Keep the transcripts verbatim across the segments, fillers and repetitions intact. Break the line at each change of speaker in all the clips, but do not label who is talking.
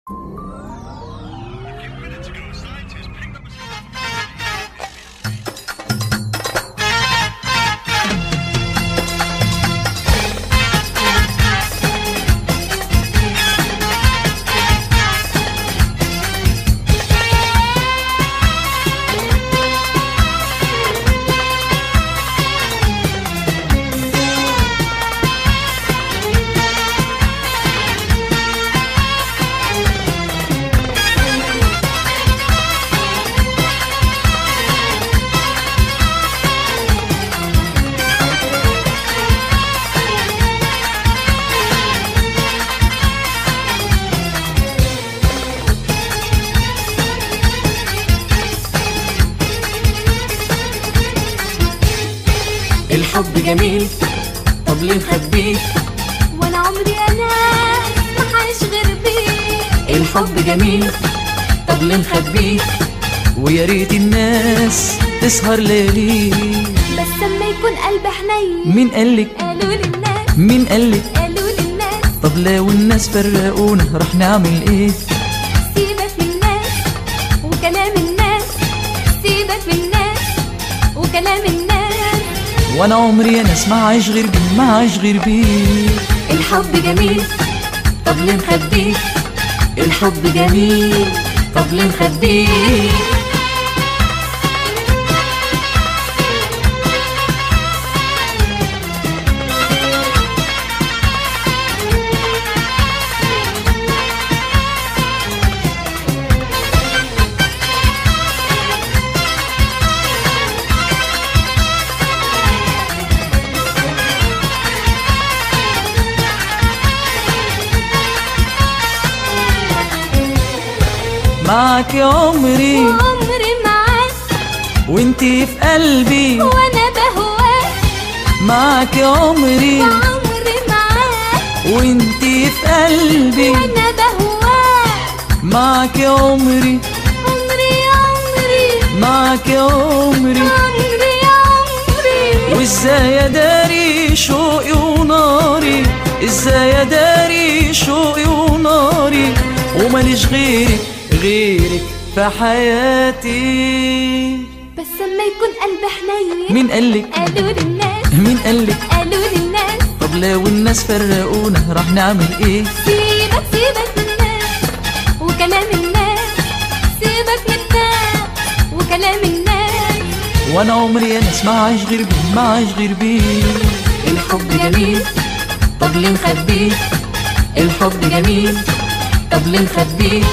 الحب جميل، طب ليه نخبيه؟
وانا عمري انا ما حعيش غير بيه.
الحب جميل، طب ليه نخبيه؟ ويا ريت الناس تسهر لياليه،
بس لما يكون قلب حنين.
مين قالك؟
قالوا للناس.
مين قالك؟
قالوا للناس.
طب لو الناس فرقونا راح نعمل ايه؟
سيبك من الناس وكلام الناس، سيبك من الناس وكلام الناس.
وانا عمري انا اسمع عايش غير بيه، ما عايش غير بيه.
الحب جميل،
طب ليه نخبيه؟ الحب جميل، طب ليه نخبيه؟ معاك يا عمري،
وعمري معاك،
وانتي في قلبي
وانا بهواك.
معاك يا عمري،
وعمري معاك،
وانتي في قلبي
وانا بهواك.
معاك يا عمري،
عمري يا عمري،
معاك يا عمري،
عمري يا عمري.
وازاي اداري شوقي وناري، ازاي اداري شوقي وناري، وماليش غيرك غيرك في حياتي.
بس لما يكون قلب حنين.
مين قالك؟
قالوا للناس.
مين قالك؟
قالوا للناس.
طب لو الناس فرقونا راح نعمل ايه؟
سيبك سيبك من الناس وكلام الناس، سيبك من الناس وكلام الناس.
وانا عمري انا اسمع عايش غير بيه، ما عايش غير بيه. الحب جميل، طب ليه نخبيه؟ الحب جميل، طب ليه نخبيه؟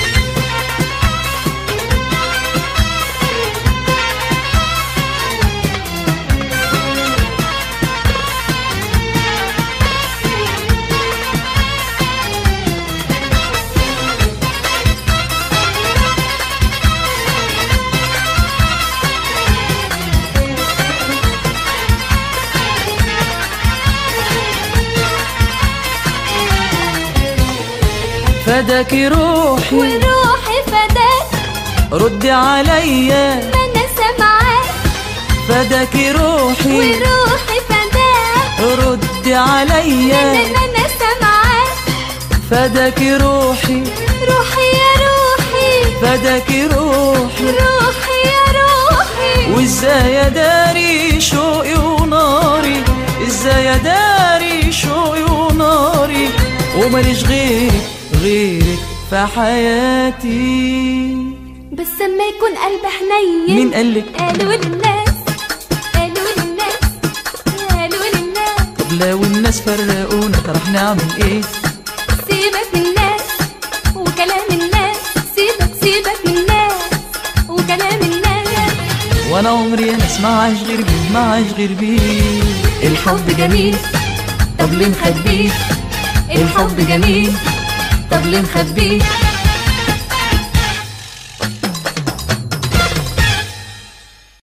فداكي روحي
وروحي فداك،
ردي عليا
ما انا سامعاك.
فداكي روحي
وروحي فداك،
ردي عليا
ما انا سامعاك.
فداكي روحي
روحي يا روحي،
فداكي روحي
روحي يا روحي.
وازاي اداري شوقي وناري، ازاي اداري شوقي وناري، وماليش غيرك غيرك في حياتي.
بس لما يكون قلب حنين.
مين قالك؟
قالوا للناس. قالوا للناس. قالوا للناس.
طب لو الناس فرقونا راح نعمل ايه؟
سيبك من الناس وكلام الناس، سيبك سيبك من الناس وكلام الناس.
وانا عمري انا اسمع عايش غير بيه، ما عايش غير بيه. الحب جميل، طب ليه نخبيه؟ الحب جميل، طب ليه نخبيه؟